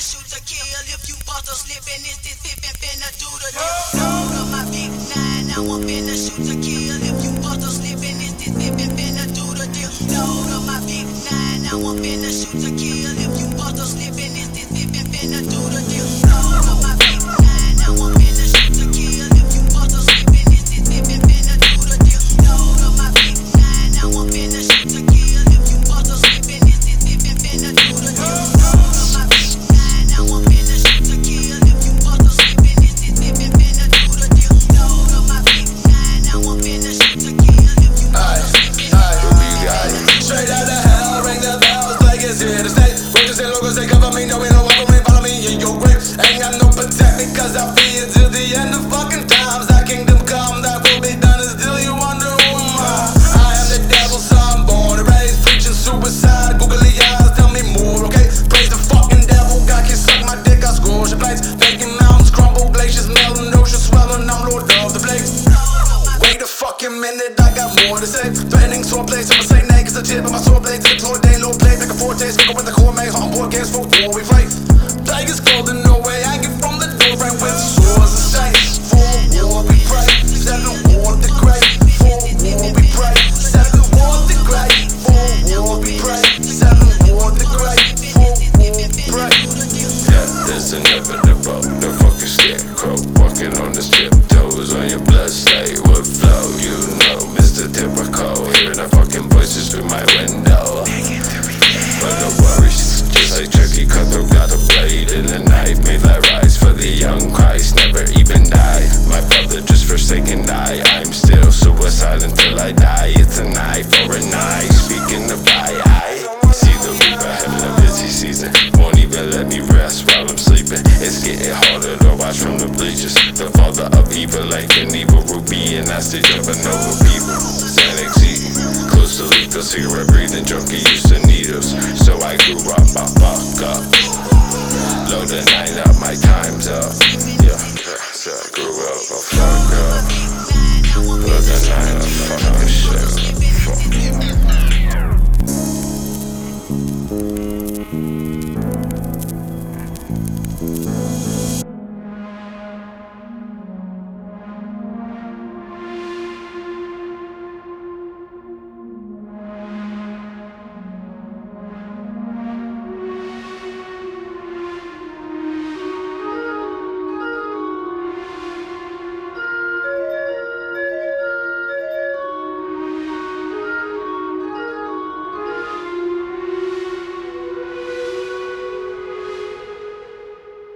shoot to kill. If you bought a slippin', it's this sippin' finna do the deal. Load up my big 9, now I'm finna shoot to kill. If you bought a slippin', it's this sippin' finna do the deal. Load up my big 9, now I'm finna shoot to kill. If you bought a slippin', it's this sippin' finna do the deal. Load up my big 9, now I'm finna shoot to kill. If you bought a slippin', it's this sippin' finna do the deal. Load up my big 9, now I'm finna shoot to kill. If you bought a slippin', it's this sippin' finna do the deal. Load up my big 9, now I'm finna shoot to kill. If you bought a slippin', it's this sippin' finna do the deal. Load up my big 9, now I'm finna shoot to kill. If you bought a slippin', straight out of hell, ring the bells like it's here to stay. Roaches and logos, they cover me, no we don't walk away, follow me in your grave. Ain't got no protect me, cause I'll be here till the end of fucking times. That kingdom come, that will be done, and still you wonder who am I am the devil's son, born and raised, preaching suicide, googly eyes, tell me more, okay? Praise the fucking devil, God can suck my dick, I scorch your plates, making mountains crumble, glaciers melting, oceans swelling, I'm lord of the flakes. Wait a fucking minute, I got more to say. Threatening sore place, I'ma say nay, cause I chip on my sore blades. Deploy day, low play, back and forth, taste, with the core, mate. On board games for war, we fight. Flag is golden, no way, I get from the door, right with swords and saints. For war, we pray. Settle war, the great. For war, we pray. Settle war, the great. For war, we pray. Settle war, the great. For war, we pray. Yeah, it's inevitable. The fucking scarecrow walking on the tiptoes on your blood stain would flow. You know, Mr. Typical, hearing the fucking voices through my window. But no worries, just like Chucky Cutthroat got a blade and a knife, made that rise for the young Christ, never even died. My brother just forsaken I. I'm still suicide until I die. It's a knife or a knife. Speaking of I see the reaper having a busy season. Won't even let me rest while I'm sleeping. It's getting harder to watch from the bleachers. The father of evil like an evil ruby, and I still jumping over people. Xanax eating, close to lethal, cigarette breathing, junkie used to needles. So I grew up, I fuck up. Load the 9 up, my time's up. Yeah, so I grew up, I fuck up.